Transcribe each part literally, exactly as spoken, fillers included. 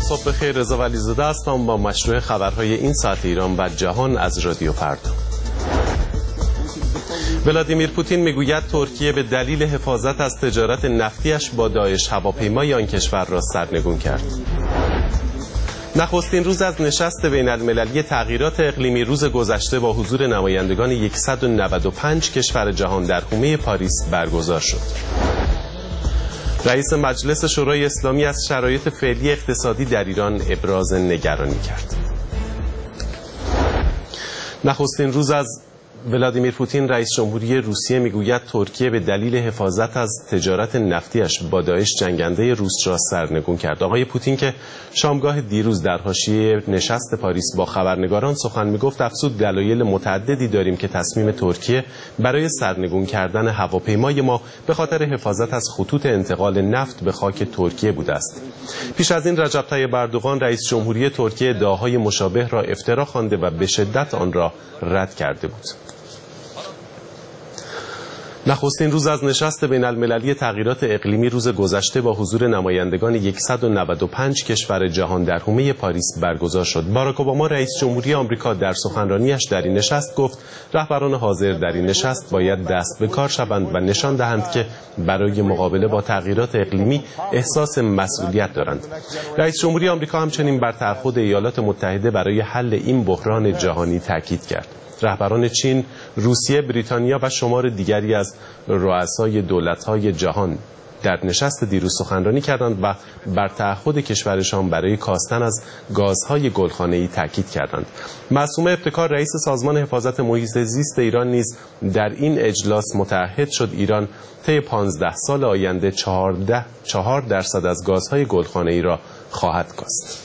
صبح بخیر، رضا ولیزاده هستم با مشروع خبرهای این ساعت ایران و جهان از رادیو فردا. ولادیمیر پوتین میگوید ترکیه به دلیل حفاظت از تجارت نفتیش با داعش هواپیمای آن کشور را سرنگون کرد. نخستین روز از نشست بین المللی تغییرات اقلیمی روز گذشته با حضور نمایندگان صد و نود و پنج کشور جهان در حومه پاریس برگزار شد. رئیس مجلس شورای اسلامی از شرایط فعلی اقتصادی در ایران ابراز نگرانی کرد. نخستین روز از ولادیمیر پوتین رئیس جمهوری روسیه میگوید ترکیه به دلیل حفاظت از تجارت نفتیش با داعش جنگنده روس را سرنگون کرد. آقای پوتین که شامگاه دیروز در حاشیه نشست پاریس با خبرنگاران سخن میگفت افزود دلایل متعددی داریم که تصمیم ترکیه برای سرنگون کردن هواپیمای ما به خاطر حفاظت از خطوط انتقال نفت به خاک ترکیه بوده است. پیش از این رجب طیب اردوغان رئیس جمهوری ترکیه ادعاهای مشابه را افترا خوانده و به شدت آن را رد کرده بود. نخستین روز از نشست بین المللی تغییرات اقلیمی روز گذشته با حضور نمایندگان صد و نود و پنج کشور جهان در حومه پاریس برگزار شد. باراک اوباما رئیس جمهوری آمریکا در سخنرانیش در این نشست گفت رهبران حاضر در این نشست باید دست به کار شوند و نشان دهند که برای مقابله با تغییرات اقلیمی احساس مسئولیت دارند. رئیس جمهوری آمریکا همچنین بر تعهد ایالات متحده برای حل این بحران جهانی تاکید کرد. رهبران چین، روسیه، بریتانیا و شمار دیگری از رؤسای دولت‌های جهان در نشست دیروز سخنرانی کردند و بر تعهد کشورشان برای کاستن از گازهای گلخانه‌ای تاکید کردند. معصومه ابتکار رئیس سازمان حفاظت محیط زیست ایران نیز در این اجلاس متعهد شد ایران طی پانزده سال آینده چهارده چهار درصد از گازهای گلخانه‌ای را خواهد کاست.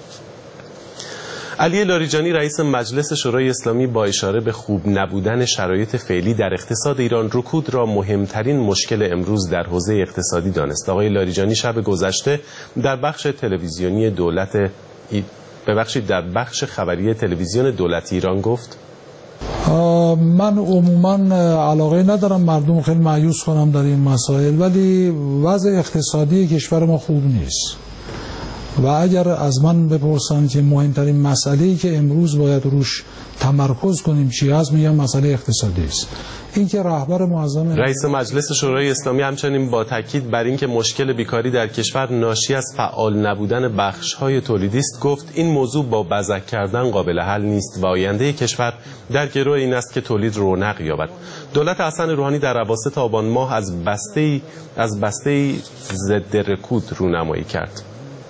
علی لاریجانی رئیس مجلس شورای اسلامی با اشاره به خوب نبودن شرایط فعلی در اقتصاد ایران رکود را مهمترین مشکل امروز در حوزه اقتصادی دانست. آقای لاریجانی شب گذشته در بخش تلویزیونی دولت ای... ببخشید در بخش خبری تلویزیون دولت ایران گفت من عموما علاقه ندارم مردم خیلی مایوس کنم در این مسائل، ولی وضع اقتصادی کشور ما خوب نیست و اگر از من بپرسن که مهمترین مسئله‌ای که امروز باید روش تمرکز کنیم چی هست، میگم مسئله اقتصادی است. این که رهبر معظم رئیس مجلس شورای اسلامی همچنین با تاکید بر اینکه مشکل بیکاری در کشور ناشی از فعال نبودن بخش‌های تولیدی است گفت این موضوع با بزک کردن قابل حل نیست و آینده کشور در گرو این است که تولید رونق یابد. دولت حسن روحانی در اواسط آبان ماه از بسته‌ای از بسته‌ای ضد رکود رونمایی کرد.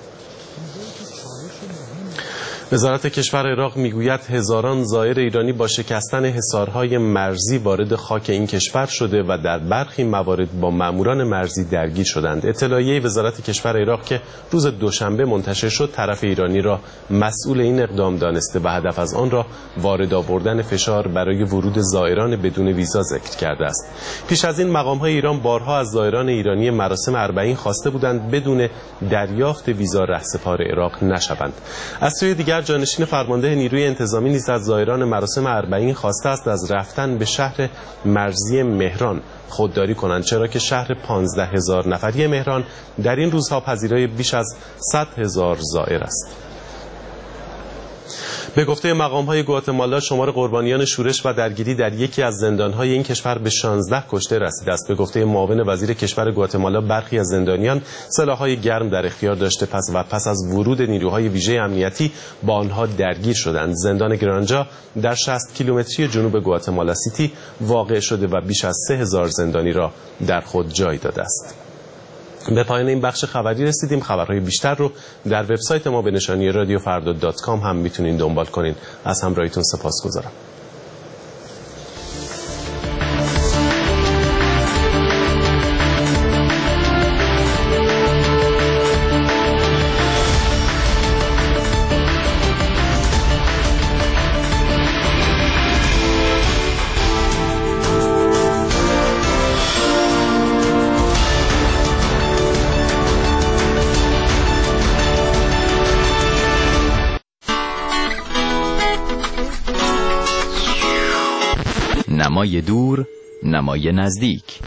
وزارت کشور عراق میگوید هزاران زائر ایرانی با شکستن حصارهای مرزی وارد خاک این کشور شده و در برخی موارد با ماموران مرزی درگیر شدند. اطلاعیه وزارت کشور عراق که روز دوشنبه منتشر شد طرف ایرانی را مسئول این اقدام دانسته و هدف از آن را وارد آوردن فشار برای ورود زائران بدون ویزا ذکر کرده است. پیش از این مقام‌های ایران بارها از زائران ایرانی مراسم اربعین خواسته بودند بدون دریافت ویزا رهسپار عراق نشوند. از سوی دیگر جانشین فرمانده نیروی انتظامی نیز از زائران مراسم اربعین خواسته است از رفتن به شهر مرزی مهران خودداری کنند، چرا که شهر پانزده هزار نفری مهران در این روزها پذیرای بیش از صد هزار زائر است. به گفته مقام‌های گواتمالا شمار قربانیان شورش و درگیری در یکی از زندان‌های این کشور به شانزده کشته رسیده است. به گفته معاون وزیر کشور گواتمالا برخی از زندانیان سلاح‌های گرم در اختیار داشته پس و پس از ورود نیروهای ویژه امنیتی با آنها درگیر شدند. زندان گرانجا در شصت کیلومتری جنوب گواتمالا سیتی واقع شده و بیش از سه هزار زندانی را در خود جای داده است. به پایان این بخش خبری رسیدیم. خبرهای بیشتر رو در وبسایت ما به نشانی رادیو فردا دات کام هم میتونین دنبال کنین. از همراهیتون سپاسگزارم. نمای دور، نمای نزدیک.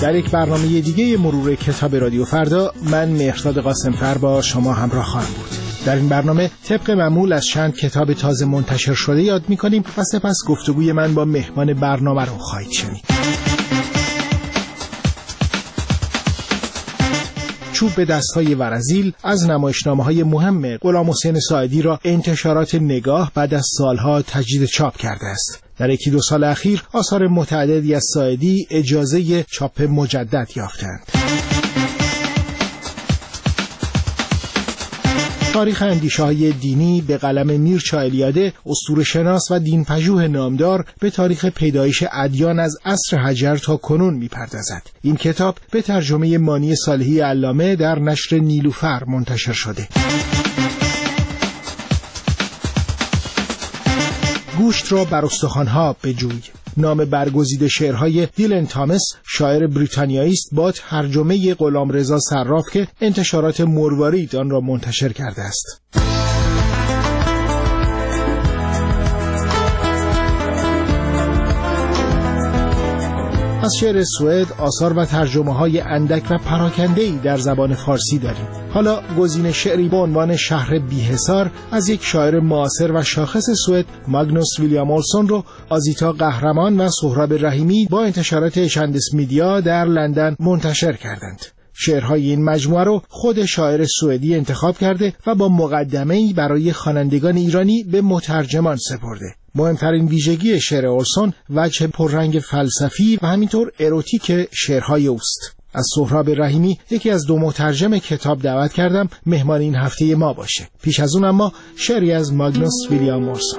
در یک برنامه دیگه مرور کتاب رادیو فردا من مهرداد قاسمفر با شما همراه خواهم بود. در این برنامه طبق معمول از چند کتاب تازه منتشر شده یاد می‌کنیم و سپس گفتگوی من با مهمان برنامه رو خواهید شنید. چوب به دست‌های ورزیل از نمایشنامه‌های مهم غلامحسین ساعدی را انتشارات نگاه بعد از سالها تجدید چاپ کرده است. در یکی دو سال اخیر آثار متعددی از ساعدی اجازه چاپ مجدد یافتند. تاریخ اندیشه‌های دینی به قلم میرچا الیاده، اسطوره‌شناس و دینپژوه نامدار، به تاریخ پیدایش ادیان از عصر حجر تا کنون می‌پردازد. این کتاب به ترجمه مانی صالحی علامه در نشر نیلوفر منتشر شده. گوشت را بر استخوان‌ها بجوی، نام برگزیده شعرهای دیلن تامس، شاعر بریتانیایی است، با ترجمه غلامرضا صراف که انتشارات مروارید آن را منتشر کرده است. از شعر سوئد آثار و ترجمه‌های اندک و پراکنده‌ای در زبان فارسی داریم. حالا گزینه شعری با عنوان شهر بی‌حصار از یک شاعر معاصر و شاخص سوئد، ماگنوس ویلیام اولسون رو آزیتا قهرمان و سهراب رحیمی با انتشارات اشندس میدیا در لندن منتشر کردند. شعرهای این مجموعه رو خود شاعر سوئدی انتخاب کرده و با مقدمه‌ای برای خوانندگان ایرانی به مترجمان سپرده. مهمترین ویژگی شعر اولسون وجه پررنگ فلسفی و همینطور اروتیک شعرهای اوست. از سهراب رحیمی، یکی از دو مترجم کتاب، دعوت کردم مهمان این هفته ما باشه. پیش از اون اما شعری از ماگنوس ویلیام اولسون.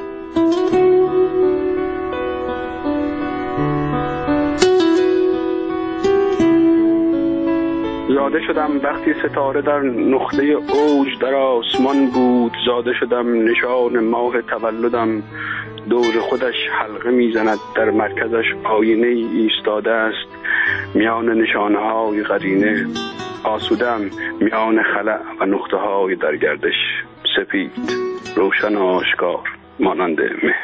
زاده شدم وقتی ستاره در نقطه اوج در آسمان بود. زاده شدم نشان ماه تولدم دور خودش حلقه میزند، در مرکزش آینه ایستاده است. میان نشانه های قرینه آسودم، میان خلأ و نقطه های در گردش سپید روشن آشکار مانند مه.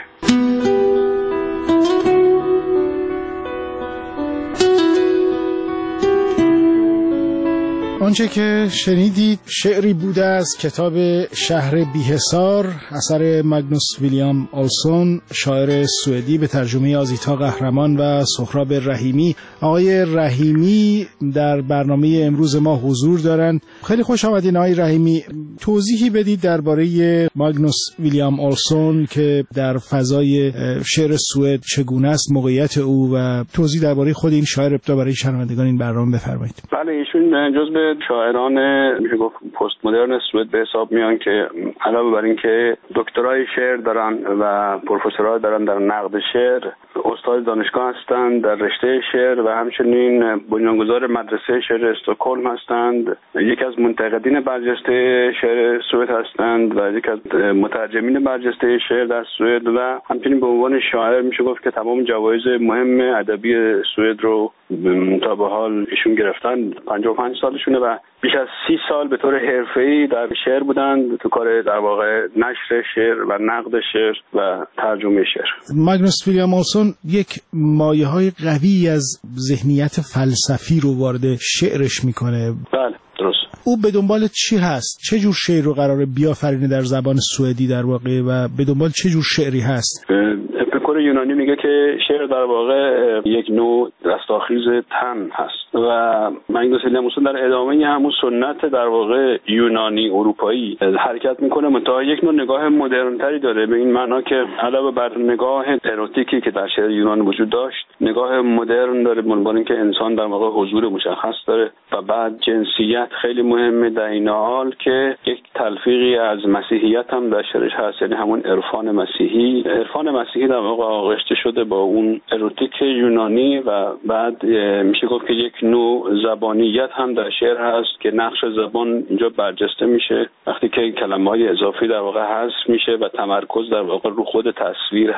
آنچه که شنیدید شعری بوده از کتاب شهر بی‌حصار اثر ماگنوس ویلیام اولسون، شاعر سوئدی، به ترجمه آزیتا قهرمان و سهراب رحیمی. آقای رحیمی در برنامه امروز ما حضور دارند. خیلی خوش آمدین آقای رحیمی. توضیحی بدید درباره ماگنوس ویلیام اولسون که در فضای شعر سوئد چگونه است موقعیت او، و توضیح درباره خود این شاعر ابتدا برای شنوندگان این برنامه بفرمایید. بله، ایشون جزو شاعران میشه گفت پست مدرن سوئد به حساب میان که علاوه بر اینکه دکترای شعر دارن و پروفسورها دارن در نقد شعر، استاد دانشگاه هستند در رشته شعر و همچنین بنیانگذار مدرسه شعر استکهلم هستند. یکی از منتقدین برجسته شعر سوئد هستند و یکی از مترجمین برجسته شعر در سوئد و همچنین به عنوان شاعر میشه گفت که تمام جوایز مهم ادبی سوئد رو تا به حال ایشون گرفتن. پنجاه و پنج سالشونه و بیش از سی سال به طور حرفه‌ای در شعر بودند، تو کار در واقع نشر شعر و نقد شعر و ترجمه شعر. ماگنوس ویلیام اولسون یک مایه‌های قوی از ذهنیت فلسفی رو وارد شعرش میکنه. بله، درست. او به دنبال چی هست؟ چه جور شعر رو قراره بیافرینه در زبان سوئدی در واقع و به دنبال چه جور شعری هست؟ اپیکور یونانی میگه که شعر در واقع یک نوع رستاخیز تن هست و ماگنوس ویلیام اولسون در ادامه همون سنت در واقع یونانی اروپایی حرکت میکنه، منتها یک نوع نگاه مدرن‌تری داره، به این معنا که علاوه بر نگاه اروتیکی که در شعر یونان وجود داشت، نگاه مدرن داره، به عنوان اینکه انسان در واقع حضور مشخص داره و بعد جنسیت خیلی مهمه در این حال که یک تلفیقی از مسیحیت هم در شعرش هست، یعنی همون عرفان مسیحی. عرفان مسیحی در واقع آغشته شده با اون اروتیک یونانی و بعد میشه گفت که یک نوع زبانیت هم در شعر هست که نقش زبان اینجا برجسته میشه وقتی که کلمه‌های اضافی در واقع حذف میشه و تمرکز در واقع رو خود تصویر هست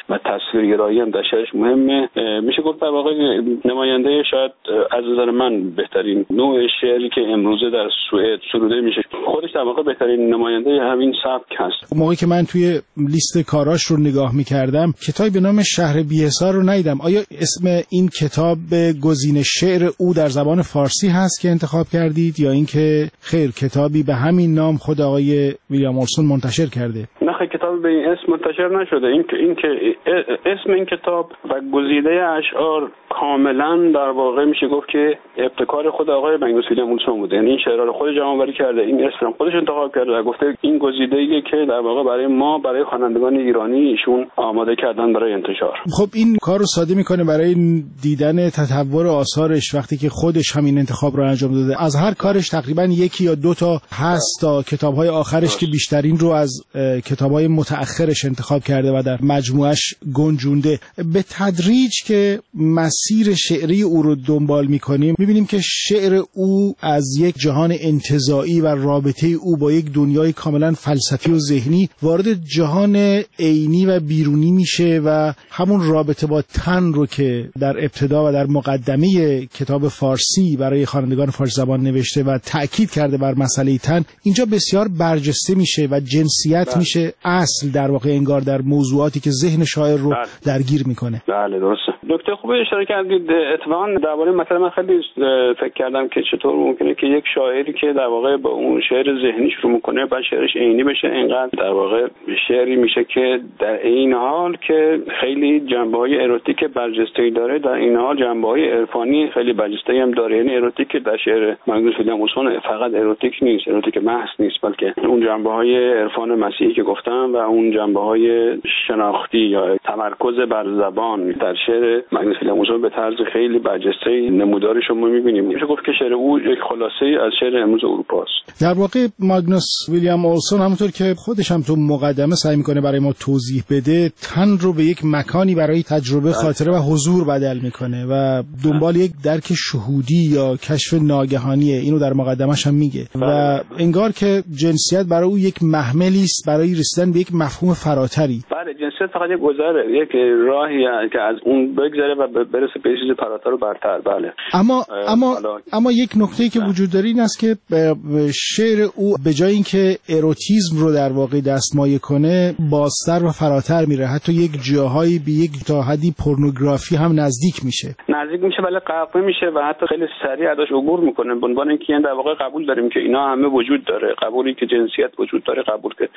و تصویرگرایی هم در شعرش مهمه. میشه گفت در واقع نماینده شاید از نظر من بهترین نوع شعری که امروزه در سوئد سروده میشه. خودش در واقع بهترین نماینده همین سبک هست. موقعی که من توی لیست کاراش رو نگاه میکردم کتابی به نام شهر بی‌حصار رو ندیدم. آیا اسم این کتاب گزینه شعر او در زبان فارسی هست که انتخاب کردید یا اینکه خیر کتابی به همین نام خود آقای ویلیام اولسون منتشر کرده؟ نه خیر، کتاب به این اسم منتشر نشده. این که این که اسم این کتاب و گزیده اشعار کاملا در واقع میشه گفت که ابتکار خود آقای مگنوس ویلیام اولسون بوده. یعنی این شعرها رو خودش جمع‌آوری کرده، این اسم خودش انتخاب کرده و گفته این گزیده‌ایه که در واقع برای ما، برای خوانندگان ایرانی ایشون آماده کردن برای انتشار. خب این کار رو ساده میکنه برای دیدن تطور آثارش وقتی که خودش همین انتخاب رو انجام داده. از هر کارش تقریبا یکی یا دو تا هست تا کتاب‌های آخرش که بیشترین رو از کتاب‌های متأخرش انتخاب کرده و در مجموعش گنجونده. به تدریج که مسیر شعری او رو دنبال میکنیم میبینیم که شعر او از یک جهان انتزاعی و رابطه او با یک دنیای کاملا فلسفی و ذهنی وارد جهان عینی و بیرونی میشه و همون رابطه با تن رو که در ابتدا و در مقدمه کتاب فارسی برای خوانندگان فارسی زبان نوشته و تأکید کرده بر مسئله تن، اینجا بسیار برجسته میشه و جنسیت بله. میشه اصل در واقع انگار در موضوعاتی که ذهن شاعر رو بله. درگیر میکنه. بله درسته. نکته خوبی اشاره کردید. اتفاقا درباره مثلا من خیلی فکر کردم که چطور ممکنه که یک شاعری که در واقع با اون شعر ذهنی شروع میکنه بعد شعرش عینی بشه، اینقدر در واقع شعری میشه که در این حال که خیلی جنبه‌های اروتیک برجسته‌ای داره، در این حال جنبه‌های عرفانی خیلی برجسته‌ای هم داره. یعنی اروتیک در شعر مگنوس ویلیام اولسون فقط اروتیک نیست، اروتیک محض نیست، بلکه اون جنبه‌های عرفان مسیحی که گفتم و اون جنبه‌های شناختی یا تمرکز بر زبان در شعر مگنوس ویلیام اولسون به طرز خیلی برجسته‌ای نمودارش رو می‌بینیم. میشه گفت که شعر او یک خلاصه‌ای از شعر امروز اروپا است. در واقع مگنوس ویلیام اولسون همونطور که خودش هم تو مقدمه سعی می‌کنه برای ما توضیح بده، تن رو به یک مکانی برای تجربه، خاطره و حضور بدل می‌کنه و دنبال یک درک شهودی یا کشف ناگهانیه. اینو در مقدمش هم میگه و انگار که جنسیت برای او یک محملی است برای رسیدن به یک مفهوم فراتری. بله، جنسیت فقط یک گذره، یک راهی که از اون بگذره و برسه به چیز فراتر و برتر. بله. اما اما اما یک نکته‌ای که وجود داره این است که شعر او به جای اینکه اروتیسم رو در واقع دستمایه کنه بازتر و فراتر میره، حتی یک جاهایی به یک تا حدی پورنوگرافی هم نزدیک میشه. نزدیک میشه ولی قبول میشه و حتی خیلی سریع ازش عبور میکنه. به عنوان اینکه در واقع قبول داریم که اینا همه وجود داره، قبولی که جنسیت وجود داره، قبول که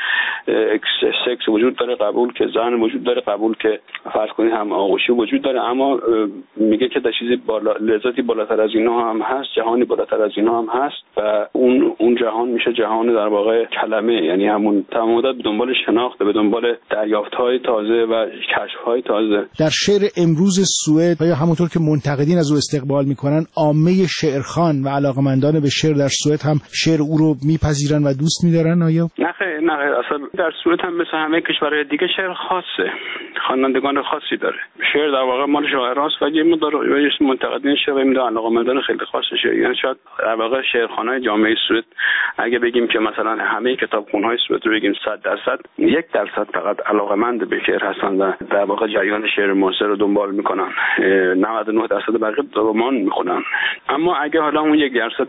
سکس وجود داره، قبول که زن وجود داره، قبول که فرض کنید هم آغوشی وجود داره، اما میگه که در چیزی بالا، لذتی بالاتر از اینا هم هست، جهانی بالاتر از اینا هم هست و اون اون جهان میشه جهان در واقع کلمه. یعنی همون تمام مدت به دنبال شناخت، به دنبال دریافت‌های تازه و کشف‌های تازه. در شعر امروز سوئد یا همونطور که منتقدین از او استقبال میکنن، عامه شعرخوان و علاقمندان به شعر در سوئد هم شعر او رو میپذیرن و دوست می‌دارن. آیا نه خیر، نه خیر. اصلا در سوئد هم مثل همه کشورهای دیگه شعر خاصه، خوانندگان خاصی داره. شعر در واقع مال شاعراست و یه مقدار منتقدین شعر و میدونن علاقمندان خیلی خاصشه. یعنی شاید در واقع شعرخوانای جامعه سوئد اگه بگیم که مثلا همه کتابخونه‌های سوئد رو بگیم صد درصد، یک درصد فقط علاقمند به شعر هستن و در واقع جریان شعر معاصر رو دنبال میکنن. نود و نه درصد بقیه رمان میخونن. اما اگه حالا اون یک درصد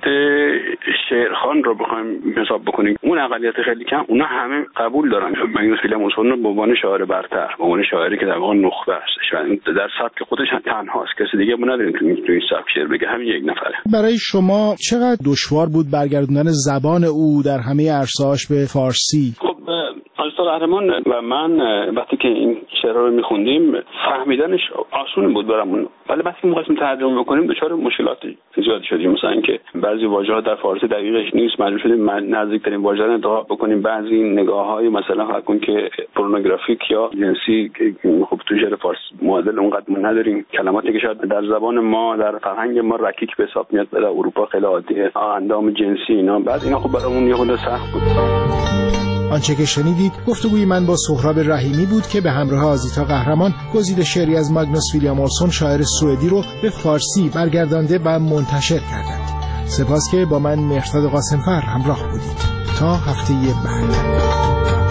شعرخوان رو بخوایم حساب بکنیم، اون اقلیت خیلی کم، اونا همه قبول دارن مگنوس ویلیام اولسون رو به عنوان شاعر برتر، به عنوان شاعری که در واقع نخبه است و در سبک خودش تنهاست، کسی دیگه ما نداریم که تو این سبک شعر بگه، همین یک نفره. برای شما چقدر دشوار بود برگردوندن زبان او در همه عرصه‌اش به فارسی؟ خب آقای قهرمان و من وقتی که این شعرها رو می‌خوندیم فهمیدنش آسون بود برامون، ولی وقتی که می‌خواستیم ترجمه بکنیم دچار مشکلات زیاد شدیم. مثلا اینکه بعضی واژه‌ها در فارسی دقیقش نیست، مجبور شدیم نزدیک‌ترین واژه رو انتخاب بکنیم. بعضی نگاه‌های مثلا حکم که پورنوگرافیک یا جنسی خب تو شعر فارسی معادل اونقدر ما نداریم. کلماتی که شاید در زبان ما، در فرهنگ ما رکیک به حساب میاد، در اروپا خیلی عادیه، اندام جنسی اینا، بعد اینا خب برامون یه خورده سخت بود. آنچه که شنیدید گفتگوی من با سهراب رحیمی بود که به همراه آزیتا قهرمان گزیده شعری از مگنوس ویلیام اولسون شاعر سوئدی رو به فارسی برگردانده و منتشر کردند. سپاس که با من مهرداد قاسمفر همراه بودید. تا هفته بعد.